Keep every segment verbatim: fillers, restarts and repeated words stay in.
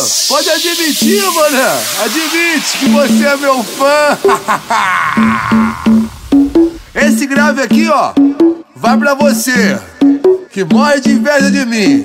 Pode admitir, mané. Admite que você é meu fã. Esse grave aqui, ó, vai pra você que morre de inveja de mim.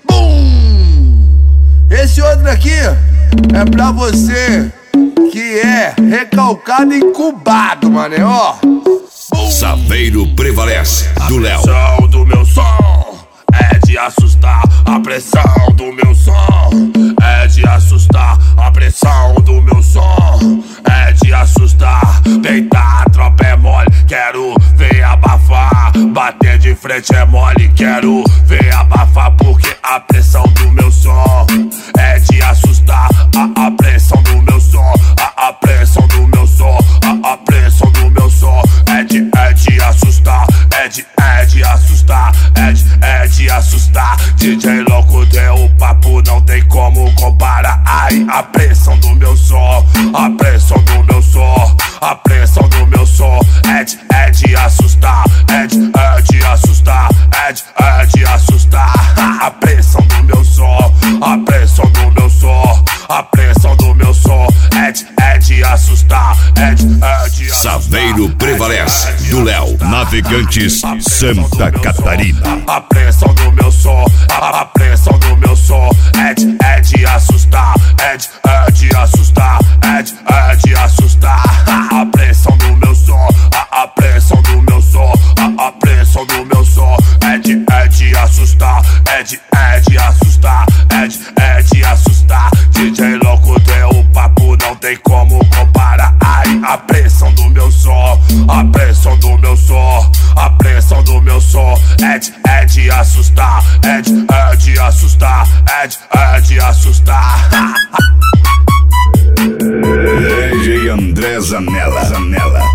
Bum! Esse outro aqui é pra você que é recalcado e incubado, mané, ó. Saveiro Prevalece, do Léo. A pressão do meu som é de assustar. A pressão do meu som é de assustar. A pressão do meu som é de assustar. Deitar, tropa é mole, quero ver abafar. Bater de frente é mole, quero ver abafar. Porque a pressão do meu som é de assustar. A, a pressão do meu som, a, a pressão do meu som, a, a pressão do meu som é de, é de assustar, é de, é de assustar, é de, é de assustar. D J louco deu o papo, não tem como comparar. Ai, a pressão do meu som, a pressão do meu som, a pressão do meu som é de, é de assustar, é de, é de assustar, é de, é de assustar. A pressão do meu som, a pressão do meu som, a pressão do meu som é de, é de assustar, é de, é de assustar. Saveiro Prevalece, do Léo. Navegantes, Santa Catarina. A pressão do meu som, a, a pressão do meu som é de, é de assustar, é de, é de assustar, é de, é de assustar. A pressão do meu som, a, a pressão do meu som, a, a pressão do meu som é de, é de assustar, é de, é de assustar, é de, é de assustar. D J louco deu o papo, não tem como comparar. Ai, a pressão do meu som, a pressão do meu som, a pressão do meu som é de, é de assustar, é de, é de assustar, é de, é de assustar. D J André Zanella, Zanella.